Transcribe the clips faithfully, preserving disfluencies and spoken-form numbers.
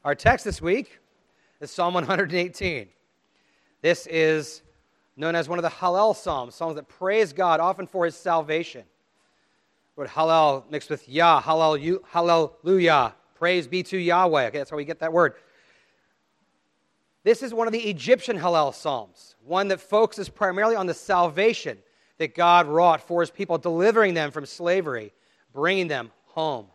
Our text this week is Psalm one hundred eighteen. This is known as one of the Hallel Psalms, songs that praise God, often for His salvation. The word Hallel mixed with Yah, Hallel, Hallelujah, praise be to Yahweh. Okay, that's how we get that word. This is one of the Egyptian Hallel Psalms, one that focuses primarily on the salvation that God wrought for His people, delivering them from slavery, bringing them home.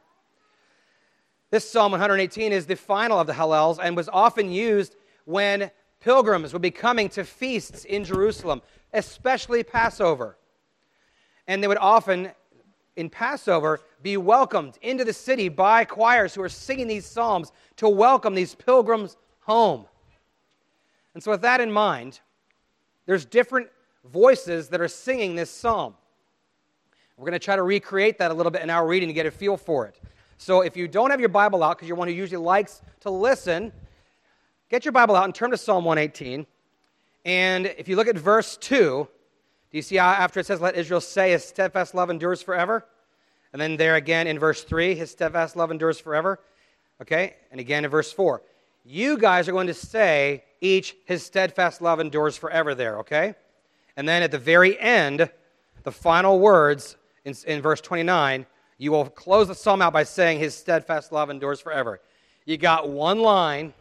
This Psalm one hundred eighteen is the final of the Hallels and was often used when pilgrims would be coming to feasts in Jerusalem, especially Passover. And they would often, in Passover, be welcomed into the city by choirs who are singing these psalms to welcome these pilgrims home. And so with that in mind, there's different voices that are singing this psalm. We're going to try to recreate that a little bit in our reading to get a feel for it. So if you don't have your Bible out, because you're one who usually likes to listen, get your Bible out and turn to Psalm one eighteen. And if you look at verse two, do you see how after it says, let Israel say, His steadfast love endures forever? And then there again in verse three, His steadfast love endures forever. Okay? And again in verse four. You guys are going to say each, His steadfast love endures forever there, okay? And then at the very end, the final words in, in verse twenty-nine, you will close the psalm out by saying, His steadfast love endures forever. You got one line.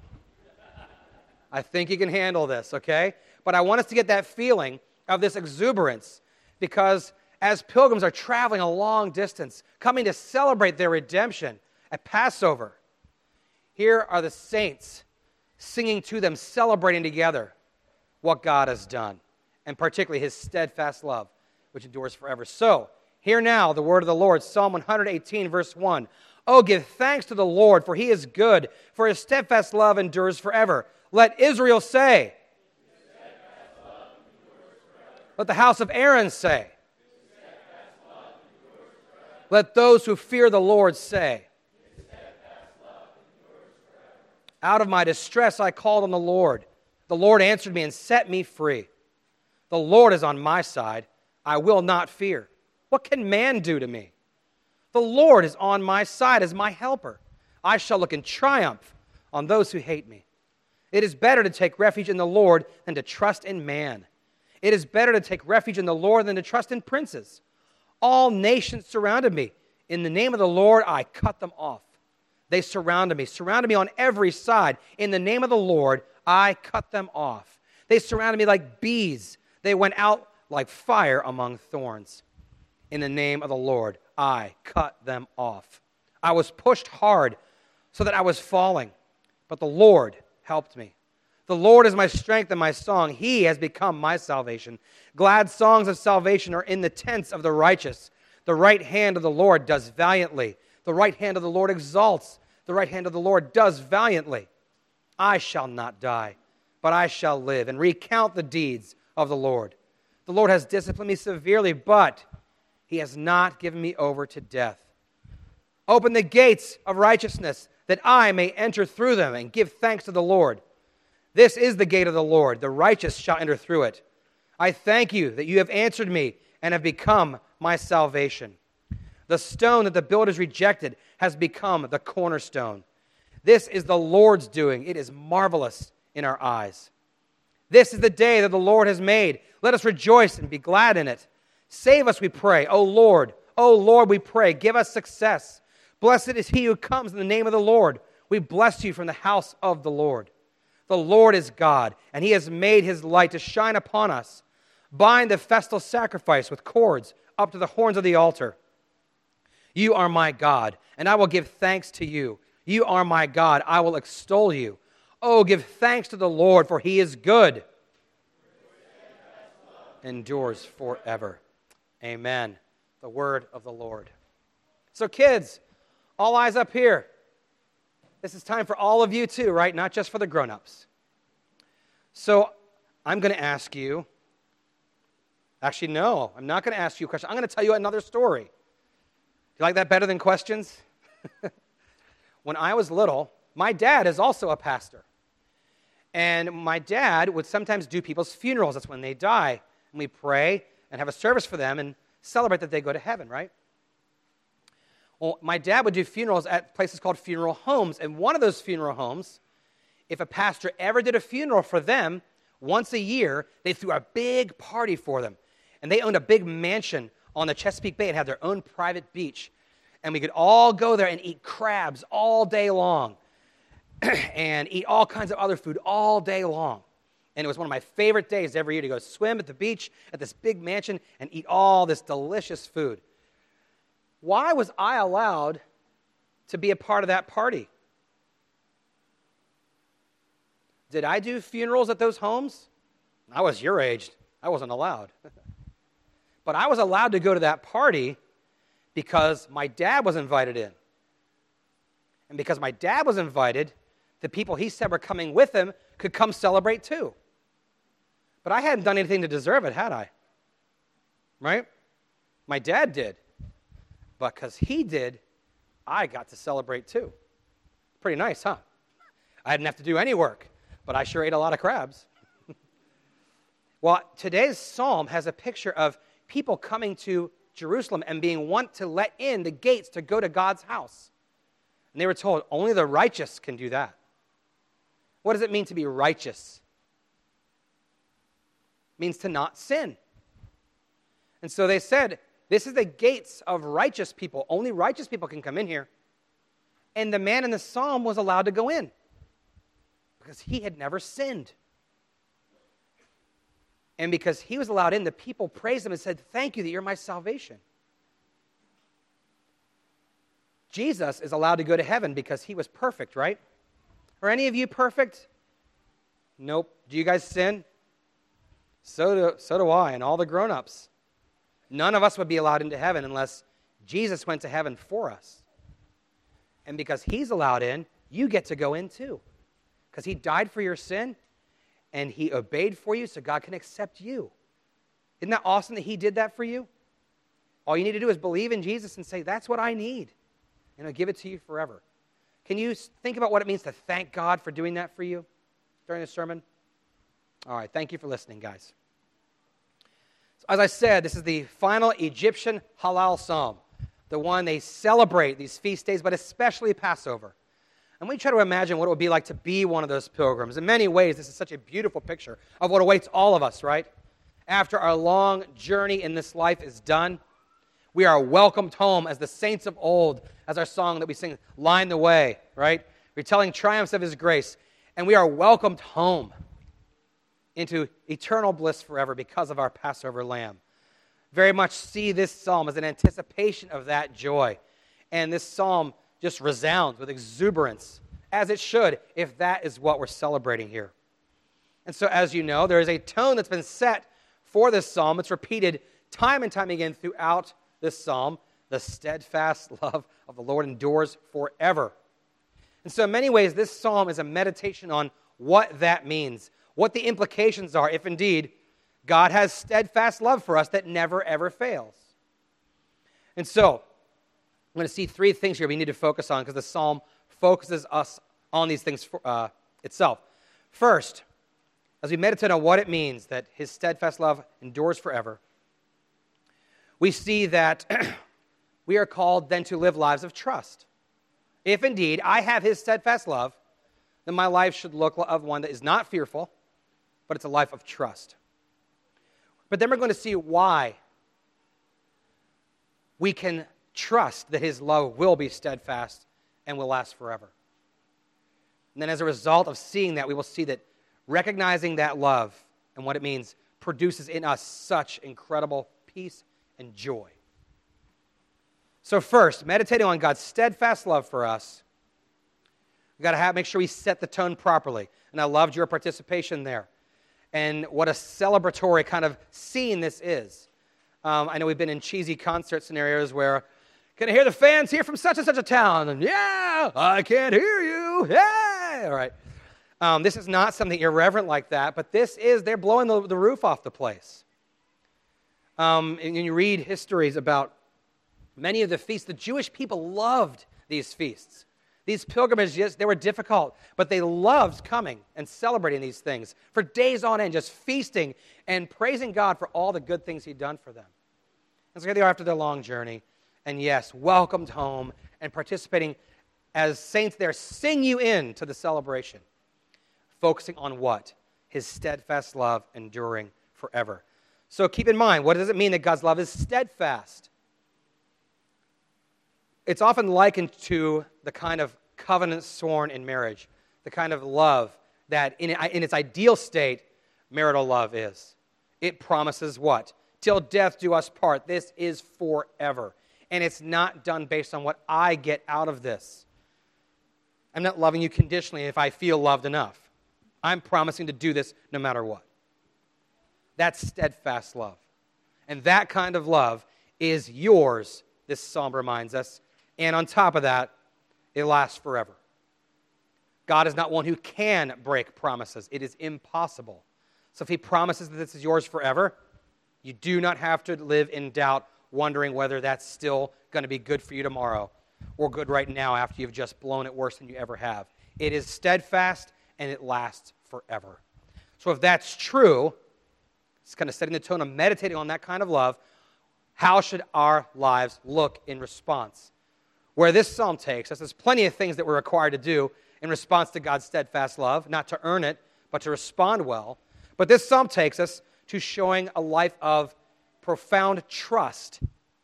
I think you can handle this, okay? But I want us to get that feeling of this exuberance because as pilgrims are traveling a long distance, coming to celebrate their redemption at Passover, here are the saints singing to them, celebrating together what God has done, and particularly His steadfast love, which endures forever. So, hear now the word of the Lord, Psalm one hundred eighteen, verse one. Oh, give thanks to the Lord, for He is good, for His steadfast love endures forever. Let Israel say. Let the house of Aaron say. Let those who fear the Lord say. Out of my distress I called on the Lord. The Lord answered me and set me free. The Lord is on my side. I will not fear. What can man do to me? The Lord is on my side as my helper. I shall look in triumph on those who hate me. It is better to take refuge in the Lord than to trust in man. It is better to take refuge in the Lord than to trust in princes. All nations surrounded me. In the name of the Lord, I cut them off. They surrounded me, surrounded me on every side. In the name of the Lord, I cut them off. They surrounded me like bees. They went out like fire among thorns. In the name of the Lord, I cut them off. I was pushed hard so that I was falling, but the Lord helped me. The Lord is my strength and my song. He has become my salvation. Glad songs of salvation are in the tents of the righteous. The right hand of the Lord does valiantly. The right hand of the Lord exalts. The right hand of the Lord does valiantly. I shall not die, but I shall live and recount the deeds of the Lord. The Lord has disciplined me severely, but He has not given me over to death. Open the gates of righteousness, that I may enter through them and give thanks to the Lord. This is the gate of the Lord. The righteous shall enter through it. I thank you that you have answered me and have become my salvation. The stone that the builders rejected has become the cornerstone. This is the Lord's doing. It is marvelous in our eyes. This is the day that the Lord has made. Let us rejoice and be glad in it. Save us, we pray, O Lord. O Lord, we pray, give us success. Blessed is he who comes in the name of the Lord. We bless you from the house of the Lord. The Lord is God, and He has made His light to shine upon us. Bind the festal sacrifice with cords up to the horns of the altar. You are my God, and I will give thanks to you. You are my God, I will extol you. Oh, give thanks to the Lord, for He is good. Endures forever. Amen. The word of the Lord. So kids, all eyes up here. This is time for all of you too, right? Not just for the grown-ups. So I'm going to ask you, actually no, I'm not going to ask you a question. I'm going to tell you another story. Do you like that better than questions? When I was little, my dad is also a pastor. And my dad would sometimes do people's funerals. That's when they die. And we pray and have a service for them and celebrate that they go to heaven, right? Well, my dad would do funerals at places called funeral homes, and one of those funeral homes, if a pastor ever did a funeral for them, once a year, they threw a big party for them. And they owned a big mansion on the Chesapeake Bay and had their own private beach. And we could all go there and eat crabs all day long and eat all kinds of other food all day long. And it was one of my favorite days every year to go swim at the beach at this big mansion and eat all this delicious food. Why was I allowed to be a part of that party? Did I do funerals at those homes? I was your age. I wasn't allowed. But I was allowed to go to that party because my dad was invited in. And because my dad was invited, the people he said were coming with him could come celebrate too. But I hadn't done anything to deserve it, had I? Right? My dad did. But because he did, I got to celebrate too. Pretty nice, huh? I didn't have to do any work, but I sure ate a lot of crabs. Well, today's psalm has a picture of people coming to Jerusalem and being want to let in the gates to go to God's house. And they were told, only the righteous can do that. What does it mean to be righteous? It means to not sin. And so they said, this is the gates of righteous people. Only righteous people can come in here. And the man in the psalm was allowed to go in because he had never sinned. And because he was allowed in, the people praised him and said, thank you that you're my salvation. Jesus is allowed to go to heaven because he was perfect, right? Are any of you perfect? Nope. Do you guys sin? So do, so do I and all the grown-ups. None of us would be allowed into heaven unless Jesus went to heaven for us. And because he's allowed in, you get to go in too. Because he died for your sin, and he obeyed for you so God can accept you. Isn't that awesome that he did that for you? All you need to do is believe in Jesus and say, that's what I need. And he'll give it to you forever. Can you think about what it means to thank God for doing that for you during the sermon? All right, thank you for listening, guys. So as I said, this is the final Egyptian Hallel psalm, the one they celebrate these feast days, but especially Passover. And we try to imagine what it would be like to be one of those pilgrims. In many ways, this is such a beautiful picture of what awaits all of us, right? After our long journey in this life is done, we are welcomed home as the saints of old, as our song that we sing, Line the Way, right? We're telling triumphs of his grace, and we are welcomed home into eternal bliss forever because of our Passover lamb. Very much see this psalm as an anticipation of that joy. And this psalm just resounds with exuberance, as it should, if that is what we're celebrating here. And so, as you know, there is a tone that's been set for this psalm. It's repeated time and time again throughout this psalm. The steadfast love of the Lord endures forever. And so, in many ways, this psalm is a meditation on what that means, what the implications are, if indeed God has steadfast love for us that never, ever fails. And so, I'm going to see three things here we need to focus on because the psalm focuses us on these things for, uh, itself. First, as we meditate on what it means that his steadfast love endures forever, we see that we are called then to live lives of trust. If indeed I have his steadfast love, then my life should look of one that is not fearful, but it's a life of trust. But then we're going to see why we can trust that his love will be steadfast and will last forever. And then as a result of seeing that, we will see that recognizing that love and what it means produces in us such incredible peace and joy. So first, meditating on God's steadfast love for us, we've got to have, make sure we set the tone properly. And I loved your participation there. And what a celebratory kind of scene this is. Um, I know we've been in cheesy concert scenarios where, can I hear the fans here from such and such a town? And yeah, I can't hear you. Yeah, all right. Um, this is not something irreverent like that, but this is, they're blowing the, the roof off the place. Um, and you read histories about many of the feasts. The Jewish people loved these feasts. These pilgrimages, they were difficult, but they loved coming and celebrating these things for days on end, just feasting and praising God for all the good things he'd done for them. And so here they are after their long journey, and yes, welcomed home and participating as saints there, sing you in to the celebration. Focusing on what? His steadfast love enduring forever. So keep in mind, what does it mean that God's love is steadfast? It's often likened to the kind of covenant sworn in marriage, the kind of love that in, in its ideal state, marital love is. It promises what? Till death do us part. This is forever. And it's not done based on what I get out of this. I'm not loving you conditionally if I feel loved enough. I'm promising to do this no matter what. That's steadfast love. And that kind of love is yours, this psalm reminds us. And on top of that, it lasts forever. God is not one who can break promises. It is impossible. So if he promises that this is yours forever, you do not have to live in doubt, wondering whether that's still going to be good for you tomorrow or good right now after you've just blown it worse than you ever have. It is steadfast and it lasts forever. So if that's true, it's kind of setting the tone of meditating on that kind of love. How should our lives look in response? Where this psalm takes us, there's plenty of things that we're required to do in response to God's steadfast love, not to earn it, but to respond well. But this psalm takes us to showing a life of profound trust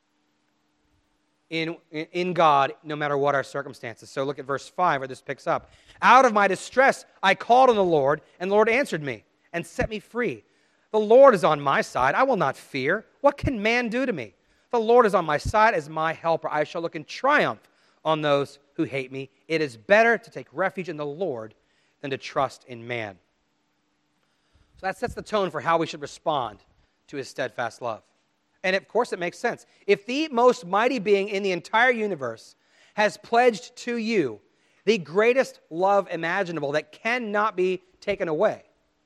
in, in God, no matter what our circumstances. So look at verse five, where this picks up. Out of my distress, I called on the Lord, and the Lord answered me and set me free. The Lord is on my side. I will not fear. What can man do to me? The Lord is on my side as my helper. I shall look in triumph on those who hate me. It is better to take refuge in the Lord than to trust in man. So that sets the tone for how we should respond to his steadfast love. And of course it makes sense. If the most mighty being in the entire universe has pledged to you the greatest love imaginable that cannot be taken away,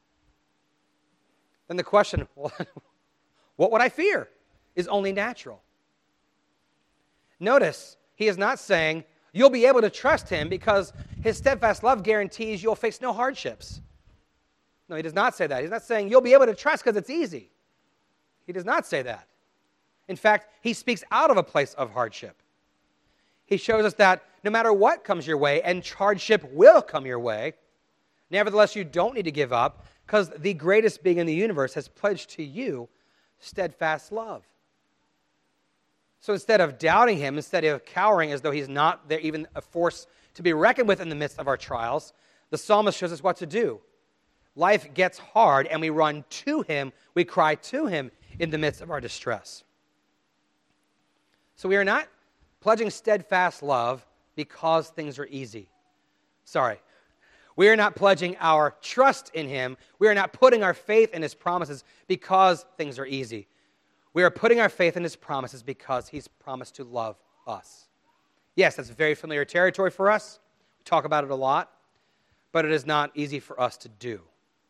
then the question, well, what would I fear, is only natural. Notice, he is not saying you'll be able to trust him because his steadfast love guarantees you'll face no hardships. No, he does not say that. He's not saying you'll be able to trust because it's easy. He does not say that. In fact, he speaks out of a place of hardship. He shows us that no matter what comes your way, and hardship will come your way, nevertheless, you don't need to give up because the greatest being in the universe has pledged to you steadfast love. So instead of doubting him, instead of cowering as though he's not there, even a force to be reckoned with in the midst of our trials, the psalmist shows us what to do. Life gets hard and we run to him, we cry to him in the midst of our distress. So we are not pledging steadfast love because things are easy. Sorry. We are not pledging our trust in him. We are not putting our faith in his promises because things are easy. We are putting our faith in his promises because he's promised to love us. Yes, that's very familiar territory for us. We talk about it a lot, but it is not easy for us to do.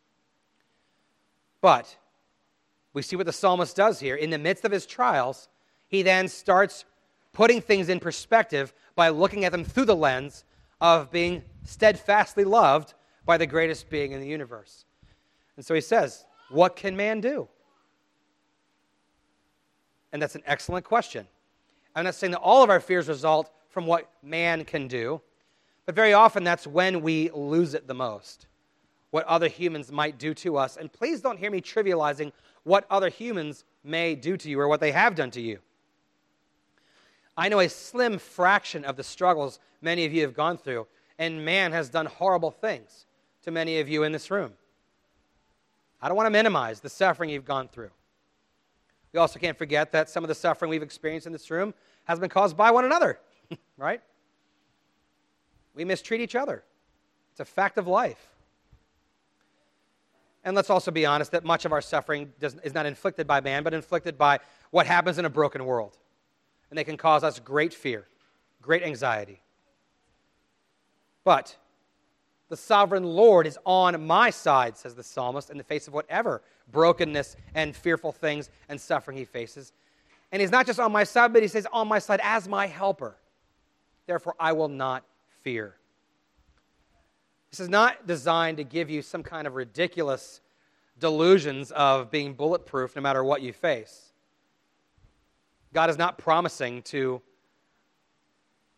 But we see what the psalmist does here. In the midst of his trials, he then starts putting things in perspective by looking at them through the lens of being steadfastly loved by the greatest being in the universe. And so he says, what can man do? And that's an excellent question. I'm not saying that all of our fears result from what man can do, but very often that's when we lose it the most, what other humans might do to us. And please don't hear me trivializing what other humans may do to you or what they have done to you. I know a slim fraction of the struggles many of you have gone through, and man has done horrible things to many of you in this room. I don't want to minimize the suffering you've gone through. We also can't forget that some of the suffering we've experienced in this room has been caused by one another, right? We mistreat each other. It's a fact of life. And let's also be honest that much of our suffering does, is not inflicted by man, but inflicted by what happens in a broken world. And they can cause us great fear, great anxiety. But the sovereign Lord is on my side, says the psalmist, in the face of whatever brokenness and fearful things and suffering he faces. And he's not just on my side, but he says on my side as my helper. Therefore, I will not fear. This is not designed to give you some kind of ridiculous delusions of being bulletproof no matter what you face. God is not promising to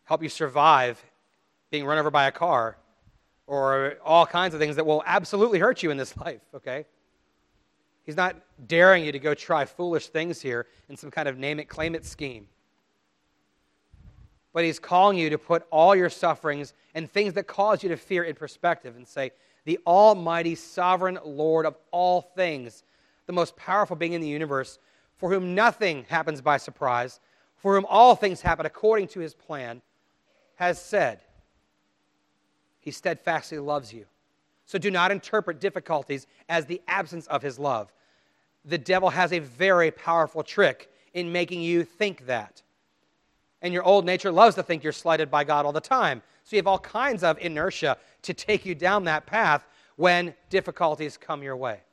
help you survive being run over by a car, or all kinds of things that will absolutely hurt you in this life, okay? He's not daring you to go try foolish things here in some kind of name-it, claim-it scheme. But he's calling you to put all your sufferings and things that cause you to fear in perspective and say, the almighty, sovereign Lord of all things, the most powerful being in the universe, for whom nothing happens by surprise, for whom all things happen according to his plan, has said, he steadfastly loves you. So do not interpret difficulties as the absence of his love. The devil has a very powerful trick in making you think that. And your old nature loves to think you're slighted by God all the time. So you have all kinds of inertia to take you down that path when difficulties come your way.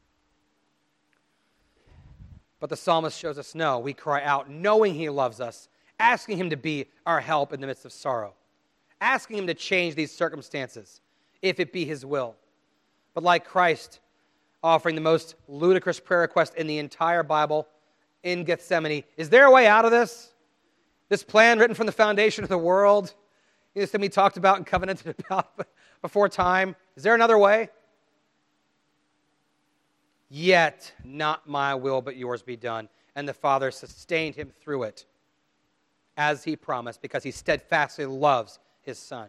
But the psalmist shows us no. We cry out knowing he loves us, asking him to be our help in the midst of sorrow, asking him to change these circumstances if it be his will. But like Christ offering the most ludicrous prayer request in the entire Bible in Gethsemane, is there a way out of this? This plan written from the foundation of the world, this thing we talked about and covenanted about before time, is there another way? Yet not my will but yours be done. And the Father sustained him through it as he promised, because he steadfastly loves his Son.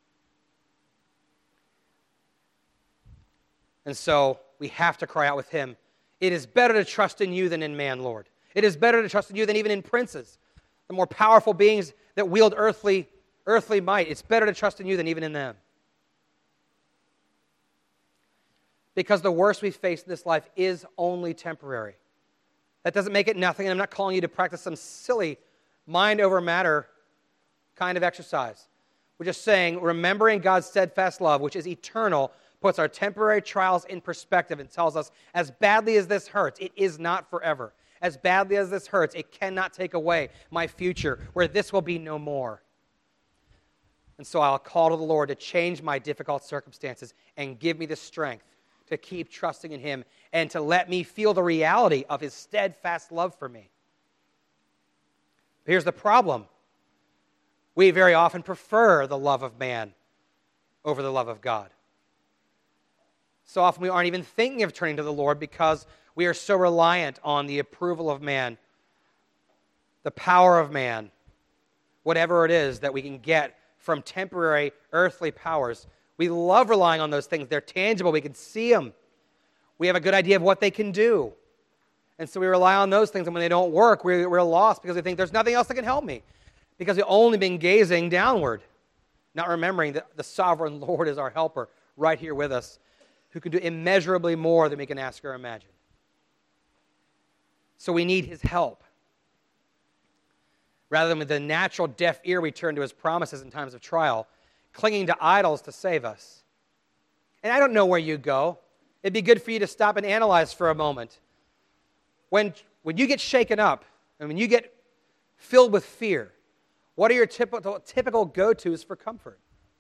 And so we have to cry out with him, it is better to trust in you than in man, Lord. It is better to trust in you than even in princes, the more powerful beings that wield earthly, earthly might. It's better to trust in you than even in them. Because the worst we face in this life is only temporary. That doesn't make it nothing, and I'm not calling you to practice some silly mind over matter kind of exercise. We're just saying, remembering God's steadfast love, which is eternal, puts our temporary trials in perspective and tells us, as badly as this hurts, it is not forever. As badly as this hurts, it cannot take away my future, where this will be no more. And so I'll call to the Lord to change my difficult circumstances and give me the strength to keep trusting in him and to let me feel the reality of his steadfast love for me. But here's the problem. We very often prefer the love of man over the love of God. So often we aren't even thinking of turning to the Lord because we are so reliant on the approval of man, the power of man, whatever it is that we can get from temporary earthly powers. We love relying on those things. They're tangible. We can see them. We have a good idea of what they can do. And so we rely on those things, and when they don't work, we're, we're lost because we think there's nothing else that can help me, because we've only been gazing downward, not remembering that the sovereign Lord is our helper right here with us, who can do immeasurably more than we can ask or imagine. So we need his help. Rather than with the natural deaf ear we turn to his promises in times of trial, clinging to idols to save us. And I don't know where you go. It'd be good for you to stop and analyze for a moment. When, when you get shaken up and when you get filled with fear, what are your typical, typical go-tos for comfort?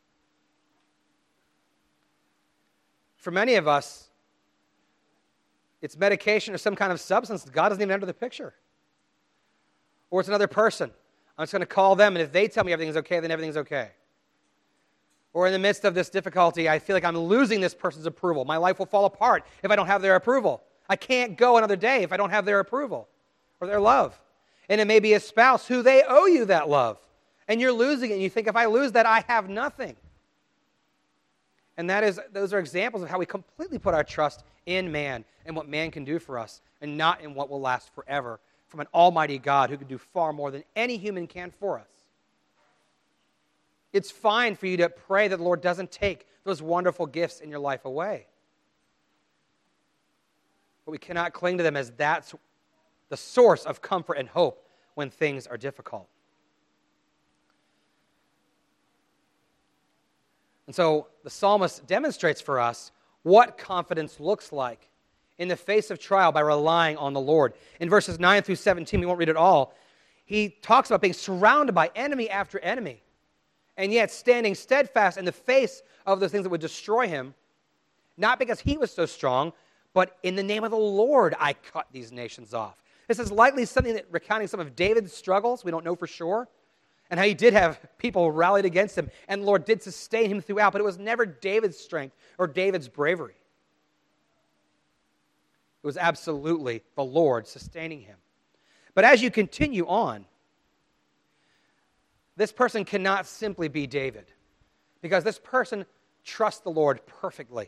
For many of us, it's medication or some kind of substance. God doesn't even enter the picture. Or it's another person. I'm just going to call them, and if they tell me everything's okay, then everything's okay. Or in the midst of this difficulty, I feel like I'm losing this person's approval. My life will fall apart if I don't have their approval. I can't go another day if I don't have their approval or their love. And it may be a spouse who they owe you that love. And you're losing it, and you think, if I lose that, I have nothing. And that is, those are examples of how we completely put our trust in man and what man can do for us, and not in what will last forever from an almighty God who can do far more than any human can for us. It's fine for you to pray that the Lord doesn't take those wonderful gifts in your life away. But we cannot cling to them as that's the source of comfort and hope when things are difficult. And so the psalmist demonstrates for us what confidence looks like in the face of trial by relying on the Lord. In verses nine through seventeen, we won't read it all, he talks about being surrounded by enemy after enemy, and yet standing steadfast in the face of those things that would destroy him, not because he was so strong, but in the name of the Lord I cut these nations off. This is likely something that recounting some of David's struggles. We don't know for sure. and how he did have people rallied against him, and the Lord did sustain him throughout, but it was never David's strength or David's bravery. It was absolutely the Lord sustaining him. But as you continue on, this person cannot simply be David, because this person trusts the Lord perfectly.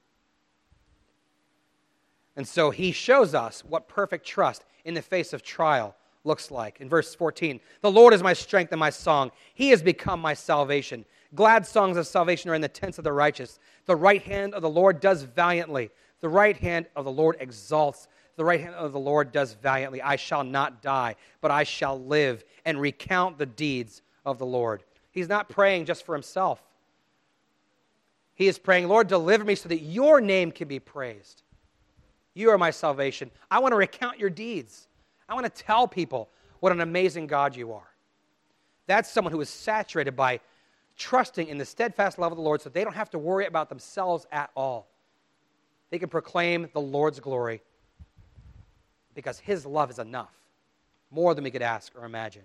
And so he shows us what perfect trust in the face of trial looks like. In verse fourteen, the Lord is my strength and my song. He has become my salvation. Glad songs of salvation are in the tents of the righteous. The right hand of the Lord does valiantly. The right hand of the Lord exalts. The right hand of the Lord does valiantly. I shall not die, but I shall live and recount the deeds of the Lord. He's not praying just for himself. He is praying, Lord, deliver me so that your name can be praised. You are my salvation. I want to recount your deeds. I want to tell people what an amazing God you are. That's someone who is saturated by trusting in the steadfast love of the Lord so they don't have to worry about themselves at all. They can proclaim the Lord's glory because his love is enough, more than we could ask or imagine.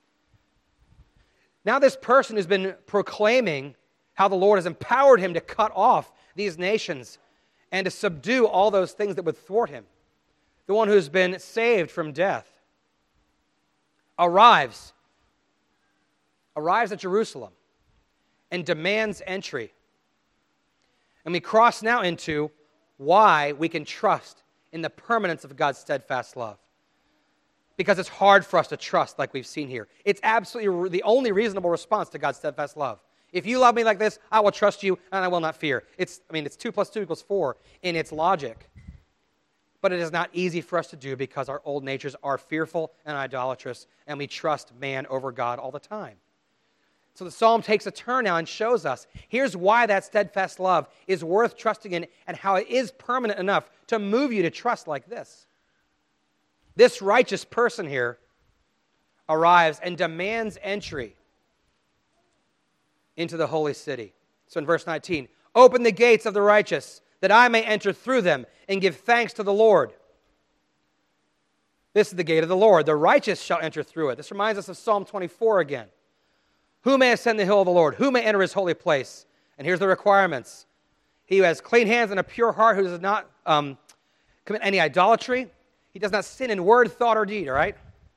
Now this person who's been proclaiming how the Lord has empowered him to cut off these nations and to subdue all those things that would thwart him, the one who's been saved from death, arrives, arrives at Jerusalem and demands entry. And we cross now into why we can trust in the permanence of God's steadfast love. Because it's hard for us to trust like we've seen here. It's absolutely the only reasonable response to God's steadfast love. If you love me like this, I will trust you and I will not fear. It's, I mean, it's two plus two equals four in its logic. But it is not easy for us to do because our old natures are fearful and idolatrous, and we trust man over God all the time. So the psalm takes a turn now and shows us, here's why that steadfast love is worth trusting in and how it is permanent enough to move you to trust like this. This righteous person here arrives and demands entry into the holy city. So in verse nineteen, open the gates of the righteous, that I may enter through them and give thanks to the Lord. This is the gate of the Lord. The righteous shall enter through it. This reminds us of Psalm twenty-four again. Who may ascend the hill of the Lord? Who may enter his holy place? And here's the requirements. He who has clean hands and a pure heart, who does not um, commit any idolatry. He does not sin in word, thought, or deed, all right?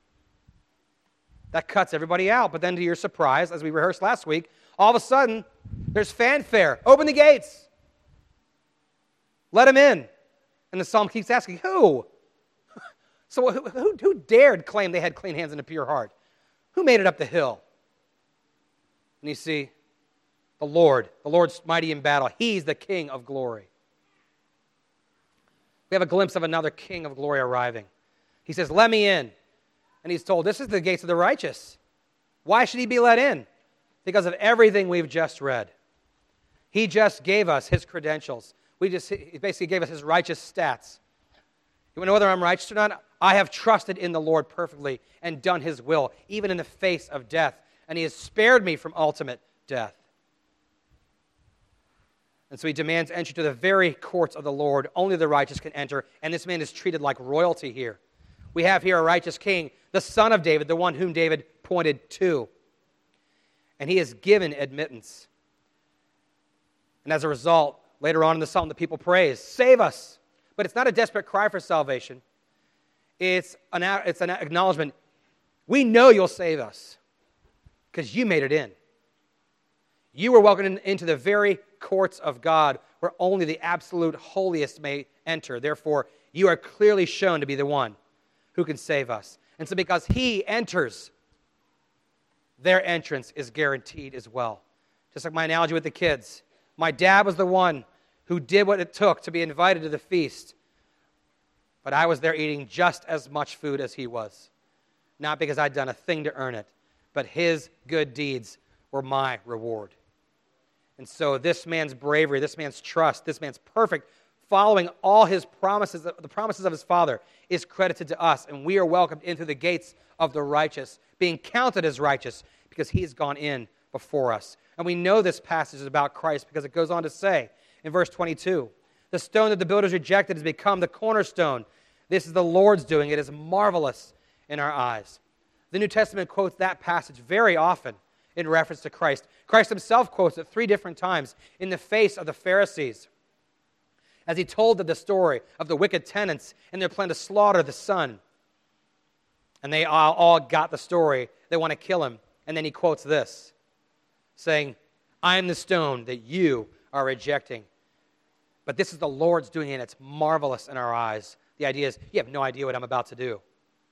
That cuts everybody out. But then to your surprise, as we rehearsed last week, all of a sudden, there's fanfare. Open the gates. Let him in. And the psalm keeps asking, who? So who, who, who dared claim they had clean hands and a pure heart? Who made it up the hill? And you see, the Lord, the Lord's mighty in battle. He's the King of glory. We have a glimpse of another King of glory arriving. He says, let me in. And he's told, this is the gates of the righteous. Why should he be let in? Because of everything we've just read. He just gave us his credentials. We just, he basically gave us his righteous stats. You want to know whether I'm righteous or not? I have trusted in the Lord perfectly and done his will, even in the face of death. And he has spared me from ultimate death. And so he demands entry to the very courts of the Lord. Only the righteous can enter, and this man is treated like royalty here. We have here a righteous king, the son of David, the one whom David pointed to. And he is given admittance. And as a result, later on in the psalm, the people praise, save us. But it's not a desperate cry for salvation. It's an, it's an acknowledgement. We know you'll save us because you made it in. You were welcomed in, into the very courts of God where only the absolute holiest may enter. Therefore, you are clearly shown to be the one who can save us. And so because he enters, their entrance is guaranteed as well. Just like my analogy with the kids. My dad was the one who did what it took to be invited to the feast. But I was there eating just as much food as he was. Not because I'd done a thing to earn it, but his good deeds were my reward. And so this man's bravery, this man's trust, this man's perfect following all his promises, the promises of his Father, is credited to us. And we are welcomed into the gates of the righteous, being counted as righteous because he has gone in before us. And we know this passage is about Christ because it goes on to say in verse twenty-two, the stone that the builders rejected has become the cornerstone. This is the Lord's doing. It is marvelous in our eyes. The New Testament quotes that passage very often in reference to Christ. Christ himself quotes it three different times in the face of the Pharisees as he told them the story of the wicked tenants and their plan to slaughter the Son. And they all, all got the story. They want to kill him. And then he quotes this, saying, I am the stone that you are rejecting. But this is the Lord's doing it, and it's marvelous in our eyes. The idea is, you have no idea what I'm about to do.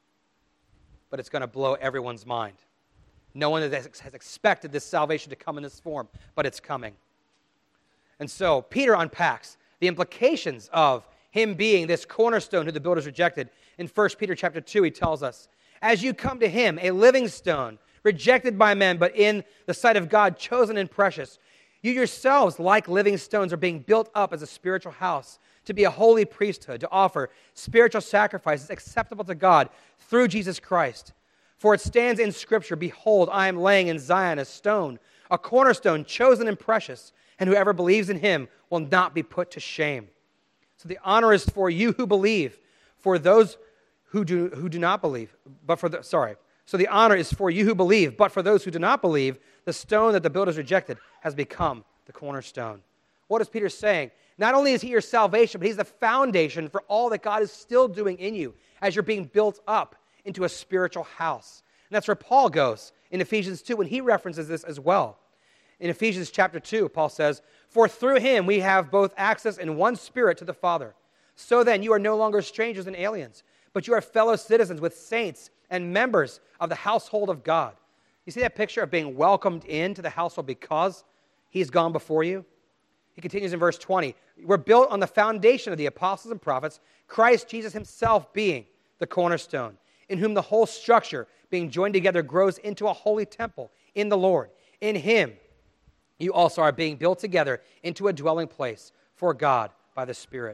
But it's going to blow everyone's mind. No one has expected this salvation to come in this form, but it's coming. And so Peter unpacks the implications of him being this cornerstone who the builders rejected. In First Peter chapter two, he tells us, as you come to him, a living stone, rejected by men, but in the sight of God, chosen and precious, you yourselves, like living stones, are being built up as a spiritual house to be a holy priesthood, to offer spiritual sacrifices acceptable to God through Jesus Christ. For it stands in Scripture, behold, I am laying in Zion a stone, a cornerstone, chosen and precious, and whoever believes in him will not be put to shame. So the honor is for you who believe, for those who do, who do not believe, but for the, sorry. So the honor is for you who believe, but for those who do not believe, the stone that the builders rejected has become the cornerstone. What is Peter saying? Not only is he your salvation, but he's the foundation for all that God is still doing in you as you're being built up into a spiritual house. And that's where Paul goes in Ephesians two when he references this as well. In Ephesians chapter two, Paul says, for through him we have both access in one spirit to the Father. So then you are no longer strangers and aliens, but you are fellow citizens with saints and members of the household of God. You see that picture of being welcomed into the household because he's gone before you? He continues in verse twenty. We're built on the foundation of the apostles and prophets, Christ Jesus himself being the cornerstone, in whom the whole structure, being joined together, grows into a holy temple in the Lord. In him, you also are being built together into a dwelling place for God by the Spirit.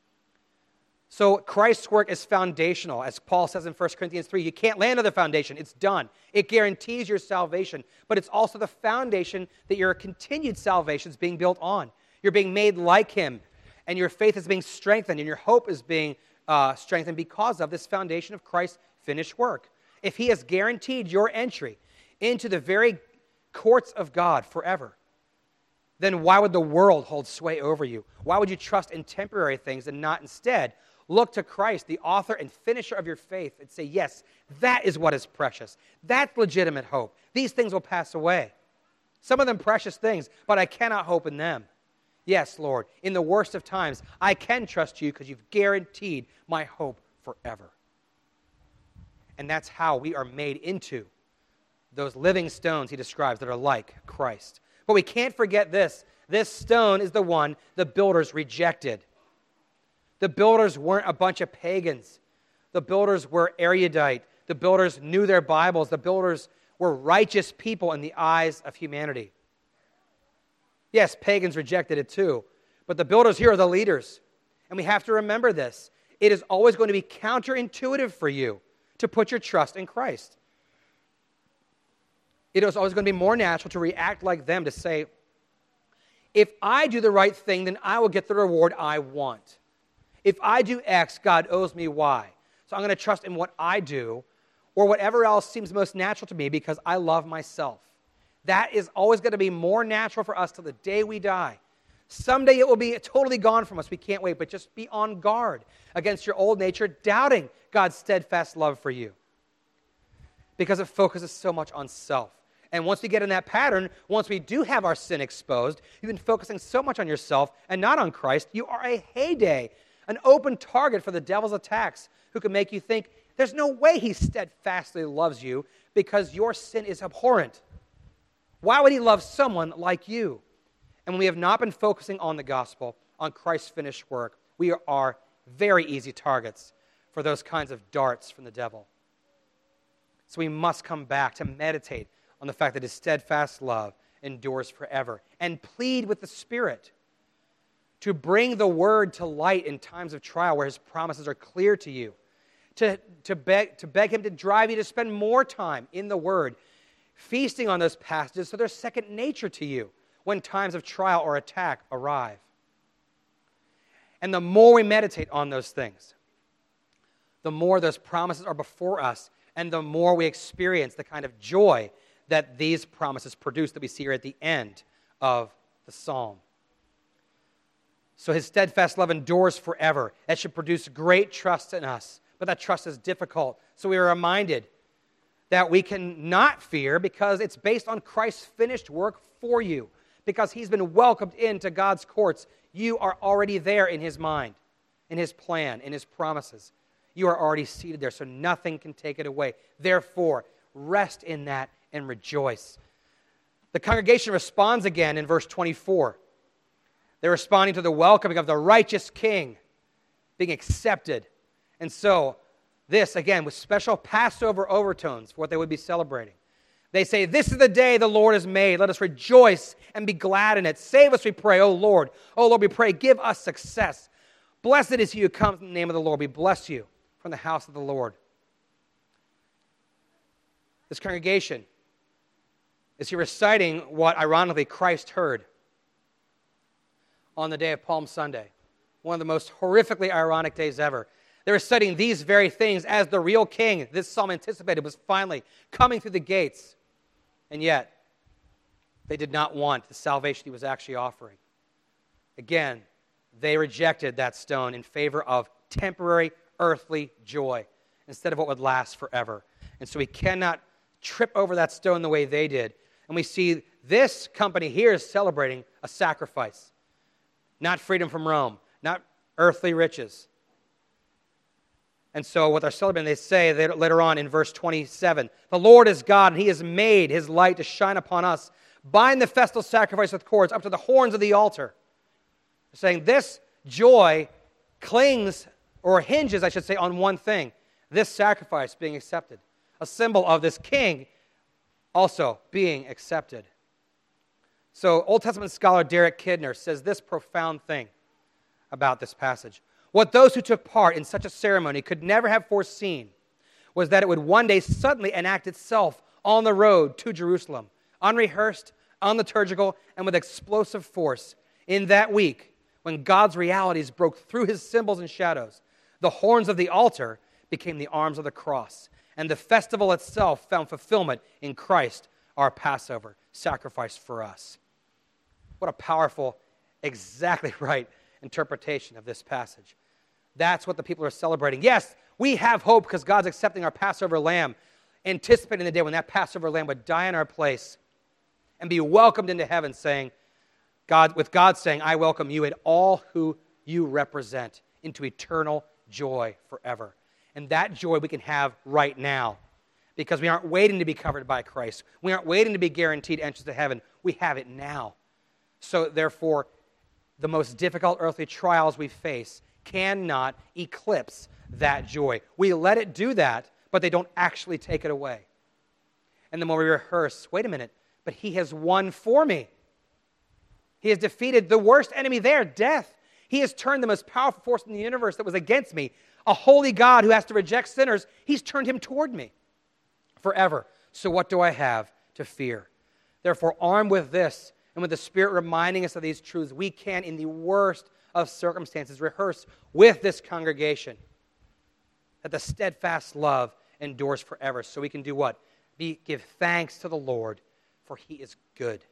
So Christ's work is foundational. As Paul says in First Corinthians three, you can't lay another foundation. It's done. It guarantees your salvation, but it's also the foundation that your continued salvation is being built on. You're being made like him, and your faith is being strengthened, and your hope is being uh, strengthened because of this foundation of Christ's finished work. If he has guaranteed your entry into the very courts of God forever, then why would the world hold sway over you? Why would you trust in temporary things and not instead look to Christ, the author and finisher of your faith, and say, yes, that is what is precious. That's legitimate hope. These things will pass away. Some of them precious things, but I cannot hope in them. Yes, Lord, in the worst of times, I can trust you because you've guaranteed my hope forever. And that's how we are made into those living stones he describes that are like Christ. But we can't forget this. This stone is the one the builders rejected. The builders weren't a bunch of pagans. The builders were erudite. The builders knew their Bibles. The builders were righteous people in the eyes of humanity. Yes, pagans rejected it too. But the builders here are the leaders. And we have to remember this. It is always going to be counterintuitive for you to put your trust in Christ. It is always going to be more natural to react like them, to say, if I do the right thing, then I will get the reward I want. If I do X, God owes me Y. So I'm going to trust in what I do or whatever else seems most natural to me because I love myself. That is always going to be more natural for us till the day we die. Someday it will be totally gone from us. We can't wait, but just be on guard against your old nature, doubting God's steadfast love for you because it focuses so much on self. And once we get in that pattern, once we do have our sin exposed, you've been focusing so much on yourself and not on Christ, you are a heyday, an open target for the devil's attacks, who can make you think there's no way he steadfastly loves you because your sin is abhorrent. Why would he love someone like you? And when we have not been focusing on the gospel, on Christ's finished work, we are very easy targets for those kinds of darts from the devil. So we must come back to meditate on the fact that his steadfast love endures forever, and plead with the Spirit to bring the word to light in times of trial where his promises are clear to you, to, to, beg, to beg him to drive you to spend more time in the word, feasting on those passages so they're second nature to you when times of trial or attack arrive. And the more we meditate on those things, the more those promises are before us, and the more we experience the kind of joy that these promises produce that we see here at the end of the psalm. So his steadfast love endures forever. That should produce great trust in us, but that trust is difficult. So we are reminded that we can not fear because it's based on Christ's finished work for you. Because he's been welcomed into God's courts. You are already there in his mind, in his plan, in his promises. You are already seated there, so nothing can take it away. Therefore, rest in that and rejoice. The congregation responds again in verse twenty-four. They're responding to the welcoming of the righteous king being accepted. And so, this, again, with special Passover overtones for what they would be celebrating. They say, this is the day the Lord has made. Let us rejoice and be glad in it. Save us, we pray, O Lord. O Lord, we pray, give us success. Blessed is he who comes in the name of the Lord. We bless you from the house of the Lord. This congregation is here reciting what, ironically, Christ heard on the day of Palm Sunday, one of the most horrifically ironic days ever. They were studying these very things as the real king, this psalm anticipated, was finally coming through the gates. And yet, they did not want the salvation he was actually offering. Again, they rejected that stone in favor of temporary earthly joy instead of what would last forever. And so we cannot trip over that stone the way they did. And we see this company here is celebrating a sacrifice, not freedom from Rome, not earthly riches. And so what they're celebrating, they say later on in verse twenty-seven, the Lord is God, and he has made his light to shine upon us. Bind the festal sacrifice with cords up to the horns of the altar. They're saying this joy clings, or hinges, I should say, on one thing, this sacrifice being accepted. A symbol of this king also being accepted. So Old Testament scholar Derek Kidner says this profound thing about this passage. What those who took part in such a ceremony could never have foreseen was that it would one day suddenly enact itself on the road to Jerusalem, unrehearsed, unliturgical, and with explosive force. In that week, when God's realities broke through his symbols and shadows, the horns of the altar became the arms of the cross, and the festival itself found fulfillment in Christ, our Passover, sacrificed for us. What a powerful, exactly right interpretation of this passage. That's what the people are celebrating. Yes, we have hope because God's accepting our Passover lamb, anticipating the day when that Passover lamb would die in our place and be welcomed into heaven, saying, God, with God saying, I welcome you and all who you represent into eternal joy forever. And that joy we can have right now because we aren't waiting to be covered by Christ. We aren't waiting to be guaranteed entrance to heaven. We have it now. So therefore, the most difficult earthly trials we face cannot eclipse that joy. We let it do that, but they don't actually take it away. And then when we rehearse, wait a minute, but he has won for me. He has defeated the worst enemy there, death. He has turned the most powerful force in the universe that was against me, a holy God who has to reject sinners. He's turned him toward me forever. So what do I have to fear? Therefore, armed with this, and with the Spirit reminding us of these truths, we can, in the worst of circumstances, rehearse with this congregation that the steadfast love endures forever. So we can do what? Be, give thanks to the Lord, for he is good.